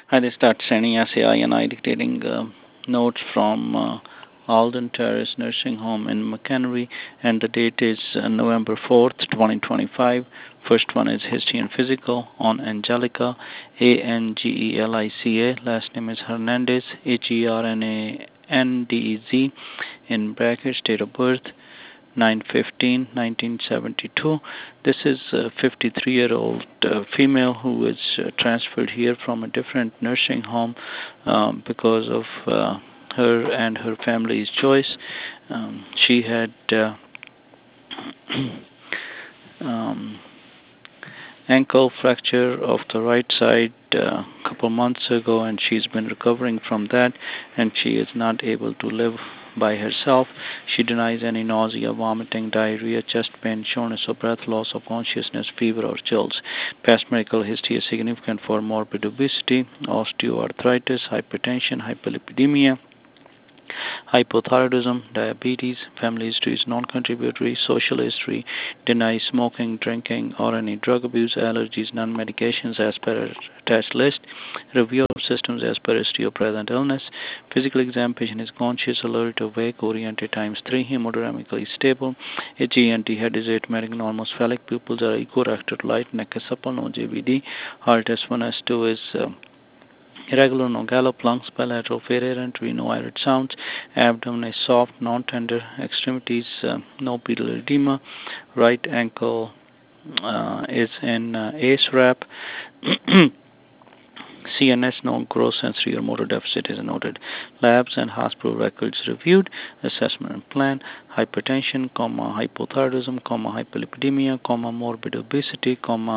I start sending SAI dictating notes from Alden Terrace Nursing Home in McHenry, and the date is November 4th, 2025. First one is history and physical on Angelica, Angelica. Last name is Hernandez, Hernandez, in brackets, date of birth 9/15/1972. This is a 53-year-old female who is transferred here from a different nursing home because of her and her family's choice. She had um, ankle fracture of the right side a couple months ago, and she's been recovering from that, and she is not able to live by herself. She denies any nausea, vomiting, diarrhea, chest pain, shortness of breath, loss of consciousness, fever, or chills. Past medical history is significant for morbid obesity, osteoarthritis, hypertension, hyperlipidemia, hypothyroidism, diabetes, family history is non-contributory, social history, denies smoking, drinking, or any drug abuse, allergies, non-medications as per attached list, review of systems as per history of present illness, physical exam, patient is conscious, alert, awake, oriented times 3, hemodynamically stable, HENT, head is asymptomatic, normal sphenic, pupils are equirectal, light, neck is supple, no JVD, heart S1, S2 is irregular, no gallop, lungs bilateral, variant, no irid sounds, abdomen is soft, non-tender, extremities no pedal edema, right ankle is in ACE wrap. CNS, no gross sensory or motor deficit is noted. Labs and hospital records reviewed. Assessment and plan: hypertension, hypothyroidism, hyperlipidemia, morbid obesity,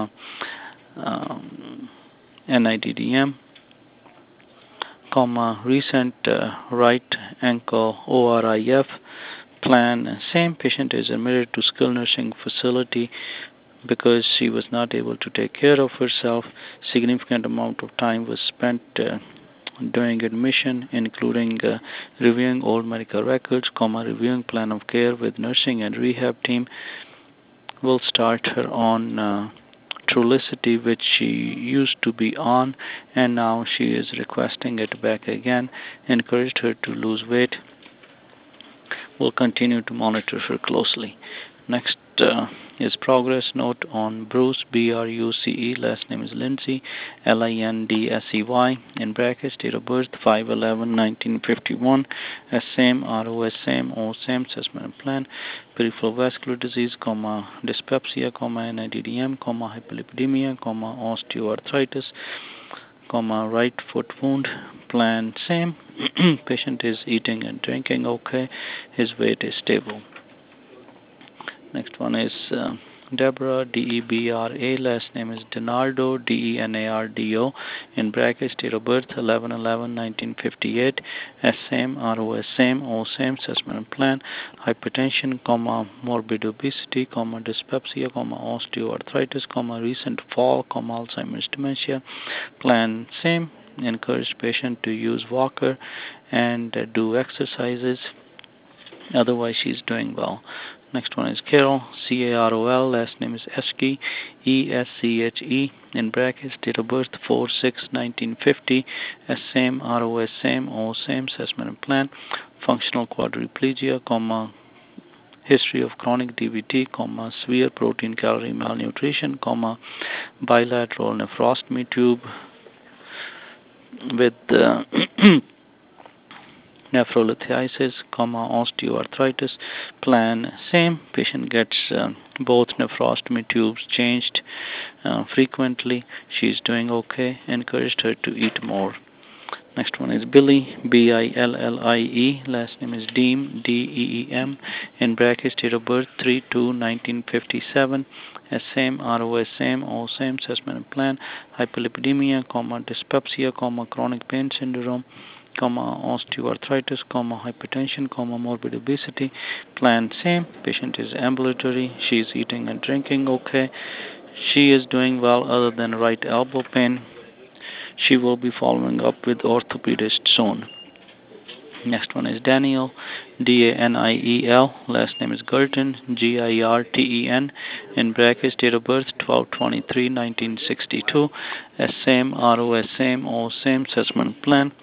NIDDM, recent right ankle ORIF. Plan: same patient is admitted to skilled nursing facility because she was not able to take care of herself. Significant amount of time was spent during admission, including reviewing old medical records, reviewing plan of care with nursing and rehab team. Will start her on Trulicity, which she used to be on, and now she is requesting it back again. Encouraged her to lose weight. Will continue to monitor her closely. Next is progress note on Bruce, Bruce, last name is Lindsay, Lindsey, in brackets, date of birth 5/11/1951, same, ROS same, O same, assessment and plan, peripheral vascular disease, dyspepsia, NIDDM, hyperlipidemia, osteoarthritis, right foot wound, plan same, patient is eating and drinking okay, his weight is stable. Next one is Deborah, Debra, last name is Denardo, Denardo, in brackets, date of birth 11/11/1958, same, ROS same, O same, assessment and plan, hypertension, morbid obesity, dyspepsia, osteoarthritis, recent fall, Alzheimer's dementia, plan same, encourage patient to use walker and do exercises, otherwise she's doing well. Next one is Carol, Carol, last name is Eschke, Eschhe, in brackets, date of birth 4/6/1950, same, ROS same, O same, assessment and plan, functional quadriplegia, history of chronic DVT, severe protein calorie malnutrition, bilateral nephrostomy tube with nephrolithiasis, osteoarthritis, plan same. Patient gets both nephrostomy tubes changed frequently. She's doing okay. Encouraged her to eat more. Next one is Billy, Billie, last name is Deem, Deem, in brackets, date of birth 3/2/1957, same, ROS same, O same, assessment and plan, hyperlipidemia, dyspepsia, chronic pain syndrome, osteoarthritis, hypertension, morbid obesity, plan same, patient is ambulatory, she is eating and drinking okay, she is doing well other than right elbow pain. She will be following up with orthopedist soon. Next one is Daniel, Daniel. Last name is Girton, Girten. In brackets, date of birth 12/23/1962. Same ROS, same O, same assessment plan.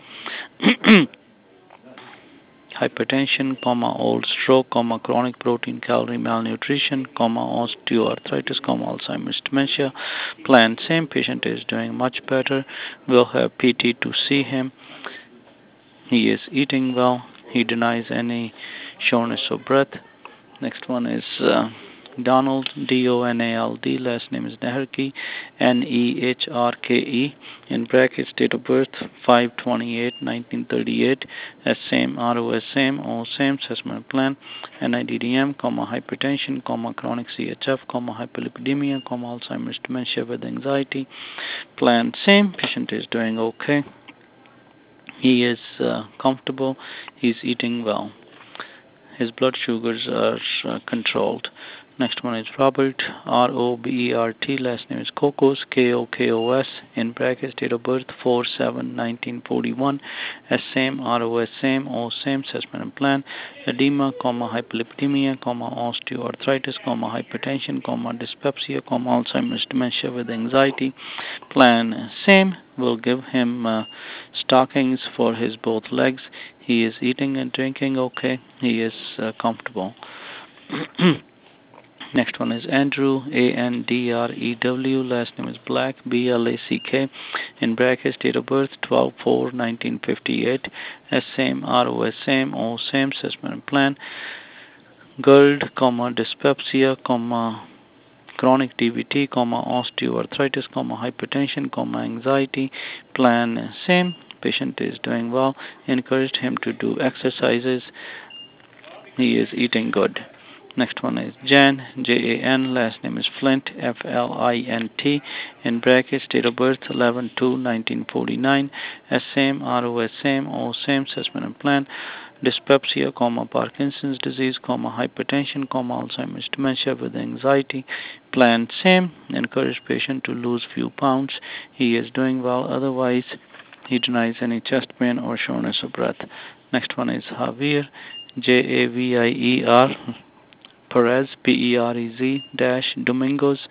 Hypertension, old stroke, chronic protein calorie malnutrition, osteoarthritis, Alzheimer's dementia. Plan same. Patient is doing much better. We'll have PT to see him. He is eating well. He denies any shortness of breath. Next one is Donald, Donald. Last name is Nehrke, Nehrke. In brackets, date of birth 5/28/1938. Same ROS, same O, same assessment plan. NIDDM, hypertension, chronic CHF, hyperlipidemia, Alzheimer's dementia with anxiety. Plan same. Patient is doing okay. He is comfortable. He's eating well. His blood sugars are controlled. Next one is Robert, Robert. Last name is Kokos, Kokos. In brackets, date of birth 4/7/1941. Same ROS, same O, same assessment plan. Edema, hyperlipidemia, osteoarthritis, hypertension, dyspepsia, Alzheimer's dementia with anxiety. Plan same. We'll give him stockings for his both legs. He is eating and drinking okay. He is comfortable. Next one is Andrew, Andrew. Last name is Black, Black. In brackets, date of birth 12/4/1958. Same ROS, same O, same assessment plan. GERD, dyspepsia, chronic DVT, osteoarthritis, hypertension, anxiety. Plan same. Patient is doing well. Encouraged him to do exercises. He is eating good. Next one is Jan, Jan. Last name is Flint, Flint. In brackets, date of birth 11/2/1949. Same ROS, same O, same assessment plan. Dyspepsia, Parkinson's disease, hypertension, Alzheimer's dementia with anxiety. Plan same. Encourage patient to lose few pounds. He is doing well. Otherwise, he denies any chest pain or shortness of breath. Next one is Javier, Javier. Perez, Perez, Domingos,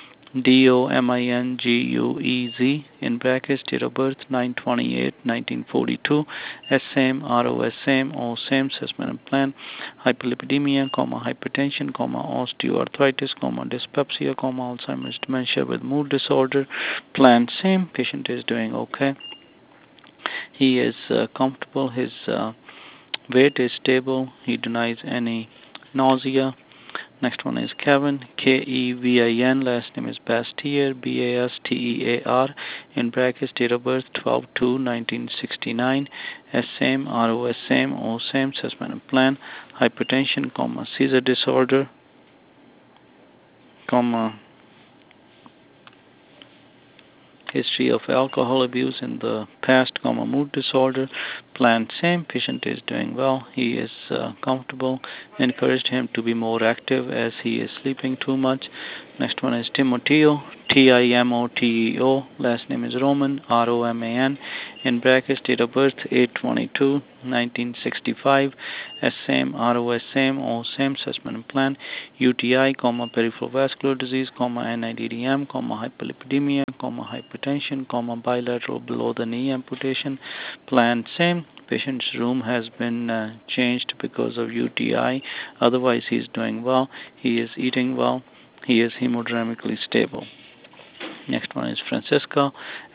Dominguez. In brackets, date of birth 9/28/1942. Same ROS, same O, same assessment plan. Hyperlipidemia, hypertension, osteoarthritis, dyspepsia, Alzheimer's dementia with mood disorder. Plan same. Patient is doing okay. He is comfortable. His weight is stable. He denies any nausea. Next one is Kevin, Kevin. Last name is Bastier, Bastear. In brackets, date of birth 12/2/1969. Same ROS, same O, same assessment plan. Hypertension, seizure disorder, history of alcohol abuse in the past, mood disorder. Plan same. Patient is doing well. He is comfortable. Encouraged him to be more active as he is sleeping too much. Next one is Timoteo, Timoteo. Last name is Roman, Roman. In brackets, date of birth 8/22/1965. Same ROS, same O, same assessment plan. UTI, peripheral vascular disease, NIDDM, hyperlipidemia, hypertension, bilateral below the knee amputation. Plan same. Patient's room has been changed because of UTI. Otherwise, he is doing well. He is eating well. He is hemodynamically stable. Next one is Francisca,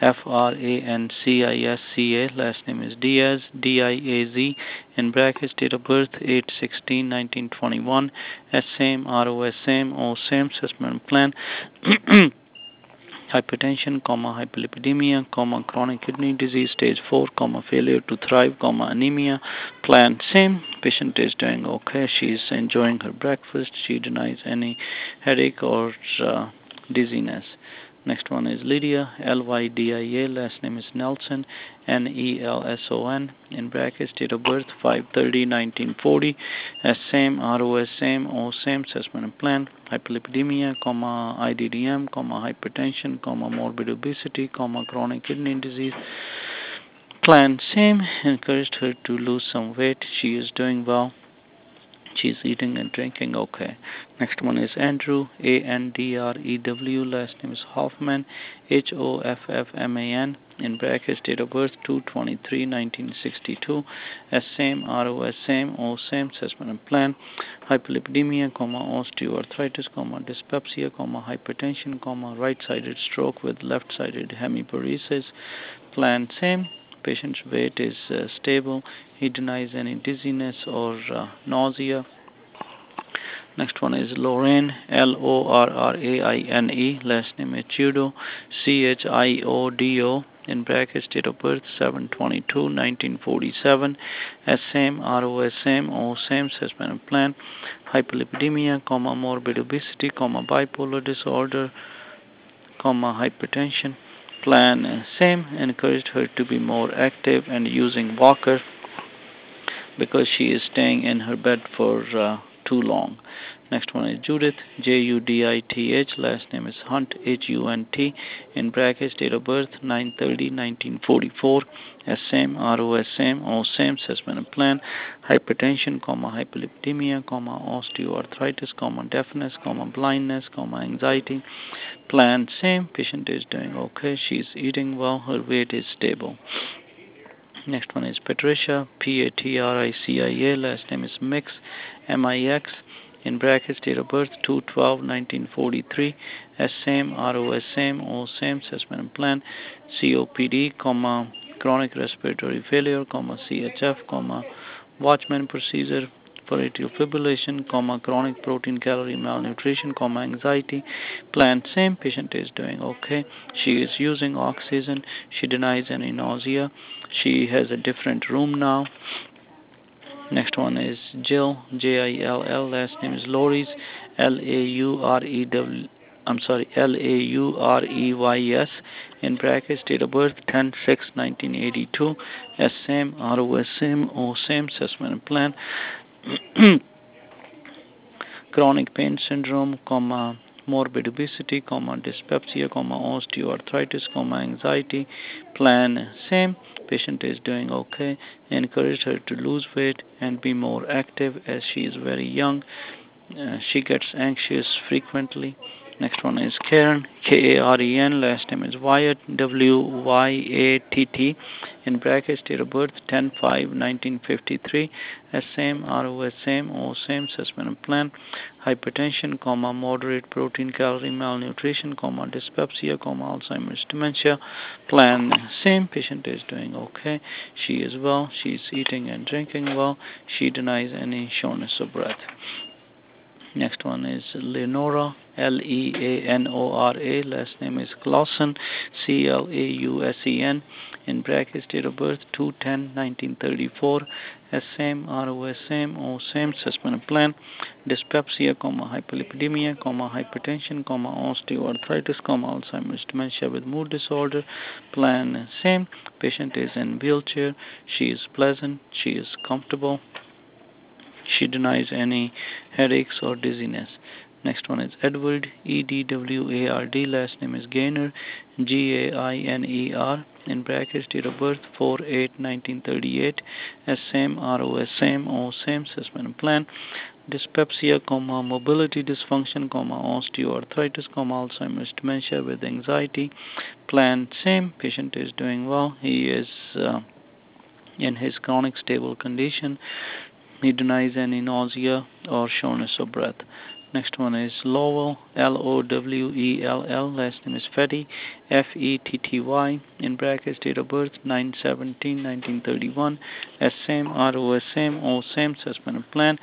Francisca. Last name is Diaz, Diaz. In brackets, date of birth 8/16/1921. Same ROS, same O, same assessment plan. Hypertension, hyperlipidemia, chronic kidney disease, stage 4, failure to thrive, anemia. Plan same. Patient is doing okay. She is enjoying her breakfast. She denies any headache or dizziness. Next one is Lydia, Lydia. Last name is Nelson, Nelson. In brackets, date of birth 5/30/1940. Same ROS, same O, same assessment plan. Hyperlipidemia, IDDM, hypertension, morbid obesity, chronic kidney disease. Plan same. Encouraged her to lose some weight. She is doing well. She's eating and drinking okay. Next one is Andrew, Andrew. Last name is Hoffman, Hoffman. In brackets, date of birth 2/23/1962. S same, ROS same, O same. Assessment and plan. Hyperlipidemia, osteoarthritis, dyspepsia, hypertension, right-sided stroke with left-sided hemiparesis. Plan same. Patient's weight is stable. He denies any dizziness or nausea. Next one is Lorraine, Lorraine. Last name is Chiodo, Chiodo. In brackets, date of birth 7/22/1947. S same, ROS same, O same. Assessment and plan. Hyperlipidemia, morbid obesity, bipolar disorder, hypertension. Plan same. Encouraged her to be more active and using walker because she is staying in her bed for too long. Next one is Judith, Judith. Last name is Hunt, Hunt. In brackets, date of birth 9/30/1944. S same, ROS same, O same. Assessment and plan. Hypertension, hyperlipidemia, osteoarthritis, deafness, blindness, anxiety. Plan same. Patient is doing okay. She is eating well. Her weight is stable. Next one is Patricia, Patricia. Last name is Mix, Mix. In brackets, date of birth 2/12/1943. S same, ROS same, O same. Assessment and plan. COPD, chronic respiratory failure, CHF, Watchman procedure for atrial fibrillation, chronic protein calorie malnutrition, anxiety. Plan same. Patient is doing okay. She is using oxygen. She denies any nausea. She has a different room now. Next one is Jill, Jill. Last name is Laureys, Laurew. Laureys. In brackets, date of birth 10/6/1982. S same, ROS same, O same. Assessment and plan. Chronic pain syndrome, morbid obesity, dyspepsia, osteoarthritis, anxiety. Plan same. Patient is doing okay. Encourage her to lose weight and be more active as she is very young. She gets anxious frequently. Next one is Karen, Karen. Last name is Wyatt, Wyatt. In brackets, date of birth 10/5/1953. S same, ROS same, O same. Assessment and plan. Hypertension, moderate protein calorie malnutrition, dyspepsia, Alzheimer's dementia. Plan same. Patient is doing okay. She is well. She is eating and drinking well. She denies any shortness of breath. Next one is Leonora, Leanora. Last name is Clausen, Clausen. In brackets, date of birth 2/10/1934. S same, ROS same, O same. Assessment and plan. Dyspepsia, hyperlipidemia, hypertension, osteoarthritis, Alzheimer's dementia with mood disorder. Plan same. Patient is in wheelchair. She is pleasant. She is comfortable. She denies any headaches or dizziness. Next one is Edward, Edward. Last name is Gainer, Gainer. In brackets, date of birth 4/8/1938. S same, ROS same, O same. Assessment and plan. Dyspepsia, mobility dysfunction, osteoarthritis, Alzheimer's dementia with anxiety. Plan same. Patient is doing well. He is in his chronic stable condition. He denies any nausea or shortness of breath. Next one is Lowell, Lowell. Last name is Fetty, Fetty. In brackets, date of birth 9/17/1931. S same, ROS same, O same. Assessment and plan.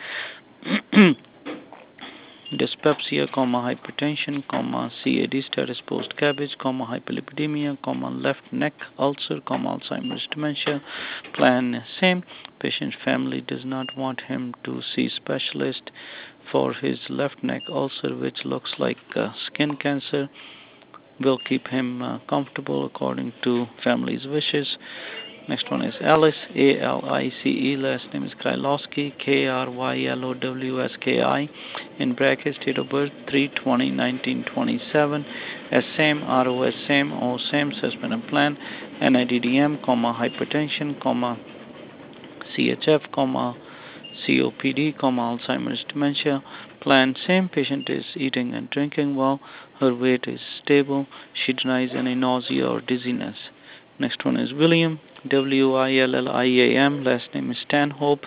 Dyspepsia, hypertension, CAD status post cabbage, hyperlipidemia, left neck ulcer, Alzheimer's dementia. Plan same. Patient's family does not want him to see specialist for his left neck ulcer, which looks like skin cancer. Will keep him comfortable according to family's wishes. Next one is Alice, Alice, last name is Krylowski, Krylowski, in brackets, date of birth 3/20/1927, as same, ROS same, O same, suspended plan, NIDDM, hypertension, CHF, COPD, Alzheimer's dementia. Plan same, patient is eating and drinking well, her weight is stable, she denies any nausea or dizziness. Next one is William, William, last name is Stanhope,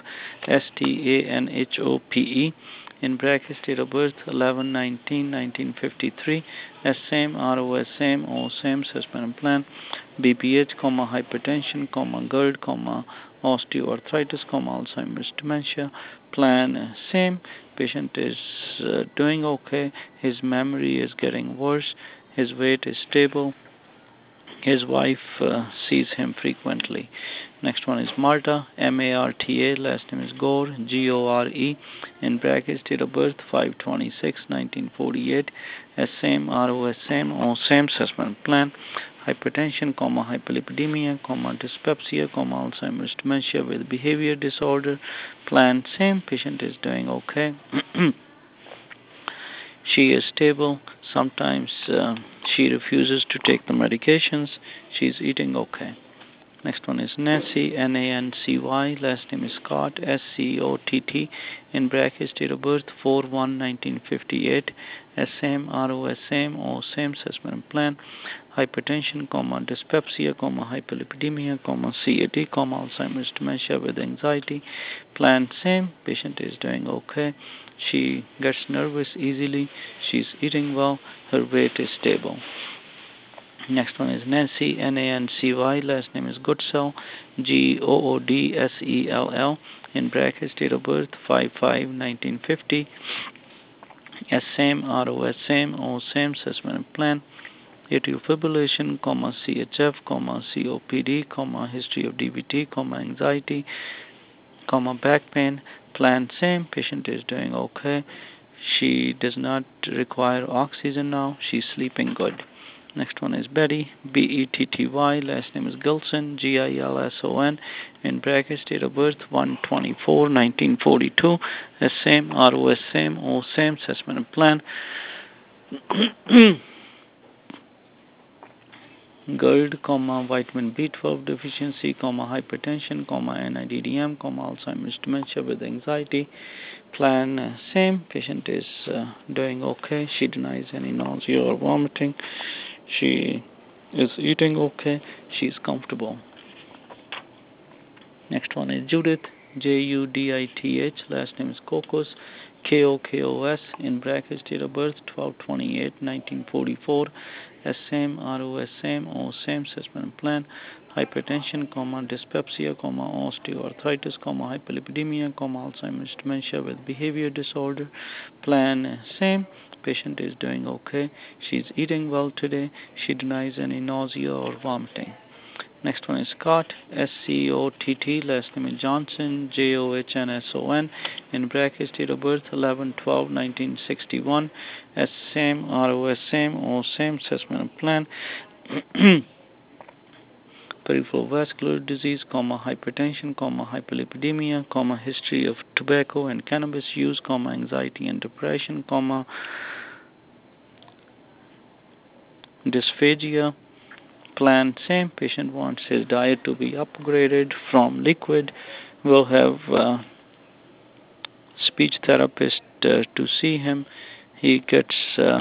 Stanhope, in brackets, date of birth 11/19/1953, as same, ROS same, O same, suspended plan, BPH, hypertension, GERD, osteoarthritis, Alzheimer's dementia. Plan same, patient is doing okay, his memory is getting worse, his weight is stable, his wife sees him frequently. Next one is Marta, Marta, last name is Gore, Gore, in brackets, date of birth 5/26/1948, as same, ROS same, O same, suspended plan, hypertension, hyperlipidemia, dyspepsia, Alzheimer's dementia with behavior disorder. Plan same, patient is doing okay. She is stable. Sometimes she refuses to take the medications. She's eating okay. Next one is Nancy, Nancy, last name is Scott, Scott, in brackets, date of birth 4/1/1958, as same, ROS same, O same, suspended plan, hypertension, dyspepsia, hyperlipidemia, CAD, Alzheimer's dementia with anxiety. Plan same, patient is doing okay. She gets nervous easily. She's eating well. Her weight is stable. Next one is Nancy, Nancy, last name is Goodsell, Goodsell, in brackets, date of birth 5/5/1950, as same, ROS same, O same, suspended plan, atrial fibrillation, CHF, COPD, history of DVT, anxiety, back pain. Plan same, patient is doing okay. She does not require oxygen now. She's sleeping good. Next one is Betty, Betty, last name is Gilson, Gilson, in brackets, date of birth 1/24/1942, as same, ROS same, O same, suspended plan. GERD, vitamin B12 deficiency, hypertension, NIDDM, Alzheimer's dementia with anxiety. Plan same, patient is doing okay. She denies any nausea or vomiting. She is eating okay. She's comfortable. Next one is Judith, Judith, last name is Kokos, Kokos, in brackets, date of birth 12/28/1944, as same, ROS same, O same, suspended plan, hypertension, dyspepsia, osteoarthritis, hyperlipidemia, Alzheimer's dementia with behavior disorder. Plan same, patient is doing okay. She's eating well today. She denies any nausea or vomiting. Next one is Scott, Scott, last name is Johnson, Johnsson, in brackets, date of birth 11/12/1961, as same, ROS same, O same, suspended plan, peripheral vascular disease, hypertension, hyperlipidemia, history of tobacco and cannabis use, anxiety and depression, dysphagia. Plan same, patient wants his diet to be upgraded from liquid. We'll have speech therapist to see him. He gets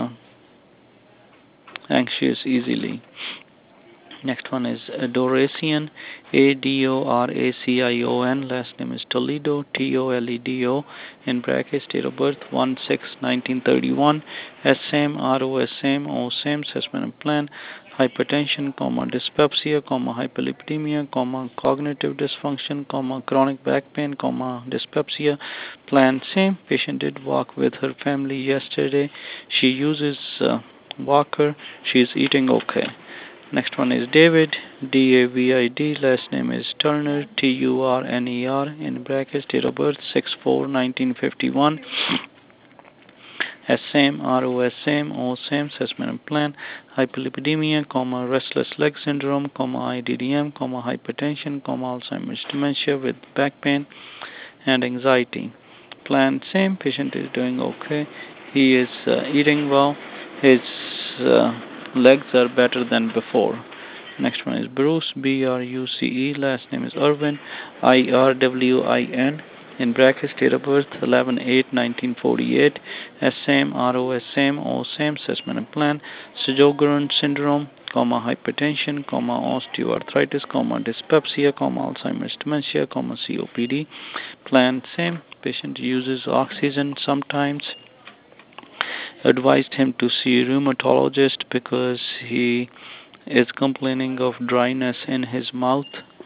anxious easily. Next one is Doracion, Adoracion, last name is Toledo, Toledo, in brackets, date of birth 1/6/1931, as same, ROS same, O same, suspended plan, hypertension, dyspepsia, hyperlipidemia, cognitive dysfunction, chronic back pain, dyspepsia. Plan same, patient did walk with her family yesterday. She uses walker. She is eating okay. Next one is David, David, last name is Turner, Turner, in brackets, date of birth 6/4/1951, S same, ROS same, O same, assessment plan, hyperlipidemia, restless leg syndrome, IDDM, hypertension, Alzheimer's dementia with back pain and anxiety. Plan same, patient is doing okay. He is eating well. His legs are better than before. Next one is Bruce, Bruce, last name is Irwin, Irwin, in brackets, date of birth 11/8/1948, S same, ROS same, O same, assessment and plan, Sjogren syndrome, hypertension, osteoarthritis, dyspepsia, Alzheimer's dementia, COPD. Plan same, patient uses oxygen sometimes. Advised him to see a rheumatologist because he is complaining of dryness in his mouth.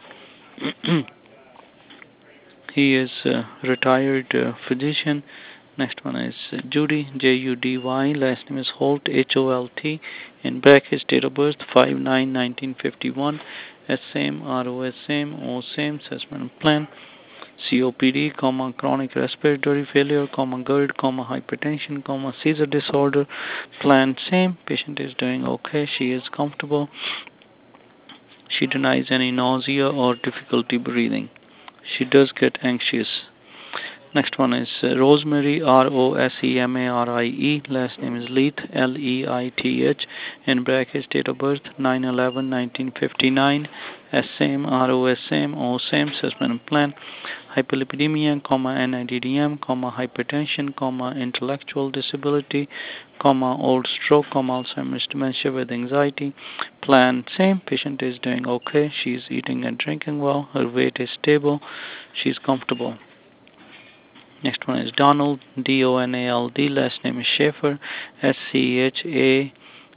He is a retired physician. Next one is Judy, Judy, last name is Holt, Holt, in brackets, date of birth 5/9/1951, S same, ROS same, O same, assessment plan, COPD, chronic respiratory failure, GERD, hypertension, seizure disorder. Plan same, patient is doing okay, she is comfortable. She denies any nausea or difficulty breathing. She does get anxious. Next one is Rosemary, Rosemarie. Last name is Leith, Leith. In brackets, date of birth 9/11/1959. S same, ROS same, O same, assessment plan, hyperlipidemia, NIDDM, hypertension, intellectual disability, old stroke, Alzheimer's dementia with anxiety. Plan same, patient is doing okay. She is eating and drinking well. Her weight is stable. She is comfortable. Next one is Donald, Donald. Last name is Schaefer, Schefer.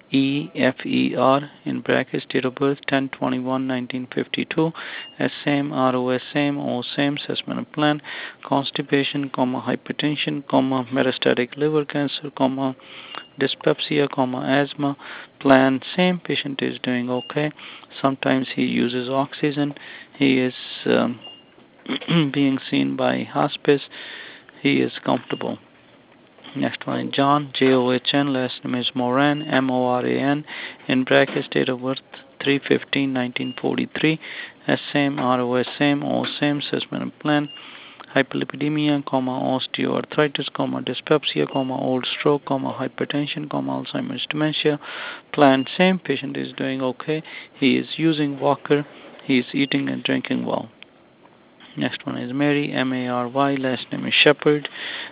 In brackets, date of birth 10/21/1952. S same, ROS same, O same, assessment plan, constipation, hypertension, metastatic liver cancer, dyspepsia, asthma. Plan same, patient is doing okay. Sometimes he uses oxygen. He is being seen by hospice. He is comfortable. Next one, John, John, last name is Moran, Moran, in brackets, date of birth 3/15/1943, S same, ROS same, O same, assessment plan, hyperlipidemia, osteoarthritis, dyspepsia, old stroke, hypertension, Alzheimer's dementia. Plan same, patient is doing okay. He is using walker. He is eating and drinking well. Next one is Mary, Mary. Last name is Shepherd,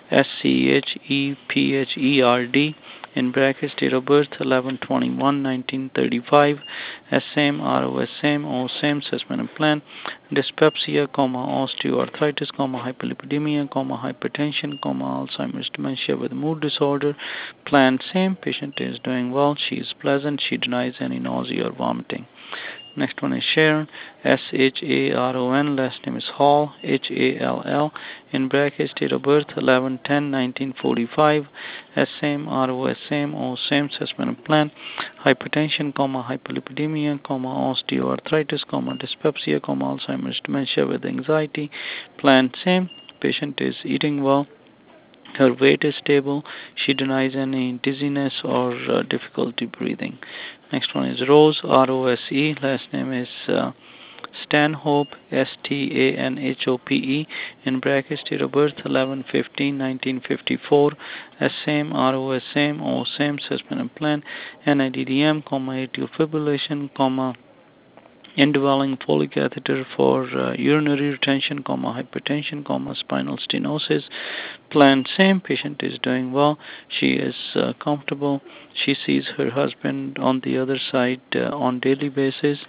Scheperd. In brackets, date of birth 11/21/1935. S same, ROS same, O same, assessment and plan, dyspepsia, osteoarthritis, hyperlipidemia, hypertension, Alzheimer's dementia with mood disorder. Plan same, patient is doing well. She is pleasant. She denies any nausea or vomiting. Next one is Sharon, Sharon. Last name is Hall, Hall. In brackets, date of birth 11/10/1945. S same, ROS same, O same, assessment plan, hypertension, hyperlipidemia, osteoarthritis, dyspepsia, Alzheimer's dementia with anxiety. Plan same. Patient is eating well. Her weight is stable. She denies any dizziness or difficulty breathing. Next one is Rose, Rose. Last name is Stanhope, Stanhope. In brackets, date of birth 11/15/1954. S same, ROS same, O same, assessment and plan, NIDDM, atrial fibrillation, indwelling Foley catheter for urinary retention, hypertension, spinal stenosis. Plan same, patient is doing well. She is comfortable. She sees her husband on the other side on daily basis.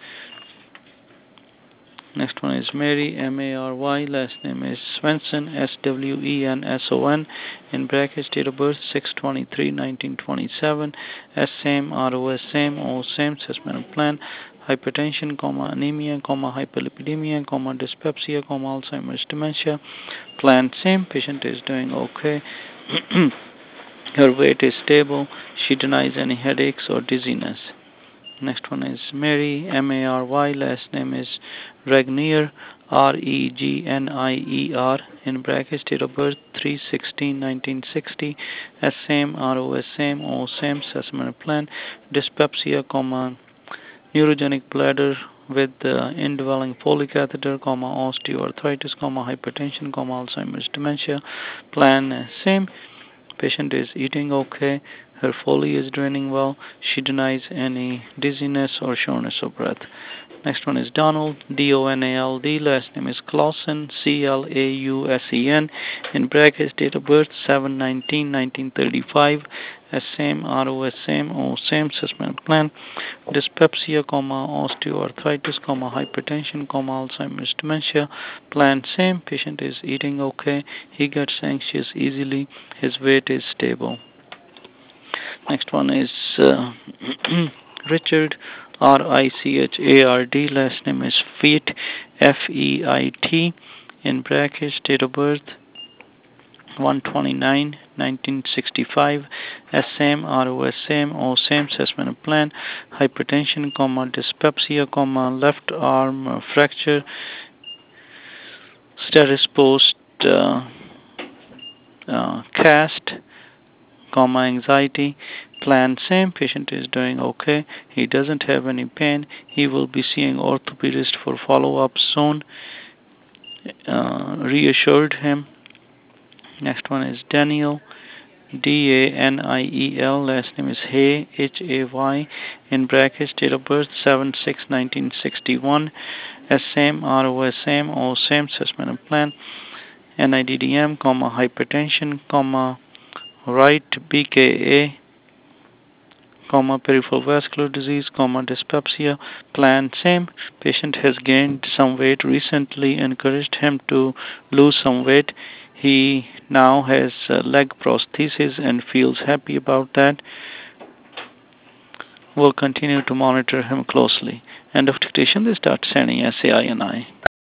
Next one is Mary, Mary. Last name is Swenson, Swenson. In brackets, date of birth 6/23/1927. S same, ROS same, O same, assessment plan, hypertension, anemia, hyperlipidemia, dyspepsia, Alzheimer's dementia. Plan same, patient is doing okay. Her weight is stable. She denies any headaches or dizziness. Next one is Mary, Mary. Last name is Regnier, Regnier. In brackets, date of birth 3/16/1960. Same, ROS same, O same. Assessment plan: dyspepsia, neurogenic bladder with indwelling polycatheter, osteoarthritis, hypertension, Alzheimer's dementia. Plan same. Patient is eating okay. Her Foley is draining well. She denies any dizziness or shortness of breath. Next one is Donald, Donald. Last name is Clausen, Clausen. In brackets, date of birth 7/19/1935. Same, ROS same, O same. Assessment plan: dyspepsia, osteoarthritis, hypertension, Alzheimer's dementia. Plan same. Patient is eating okay. He gets anxious easily. His weight is stable. Next one is Richard, Richard. Last name is Feit, Feit. In brackets, date of birth 1/29/1965. Same, ROS same, O same. Assessment plan: hypertension, dyspepsia, left arm fracture, status post cast, anxiety. Plan same. Patient is doing okay. He doesn't have any pain. He will be seeing orthopedist for follow-up soon. Reassured him. Next one is Daniel, Daniel. Last name is Hay, Hay. In brackets, date of birth 7/6/1961. Same, ROS same, O same. Assessment plan: NIDDM, hypertension, right BKA, peripheral vascular disease, dyspepsia. Plan same. Patient has gained some weight recently. Encouraged him to lose some weight. He now has leg prosthesis and feels happy about that. We'll continue to monitor him closely. End of dictation. They start sending SAI and I.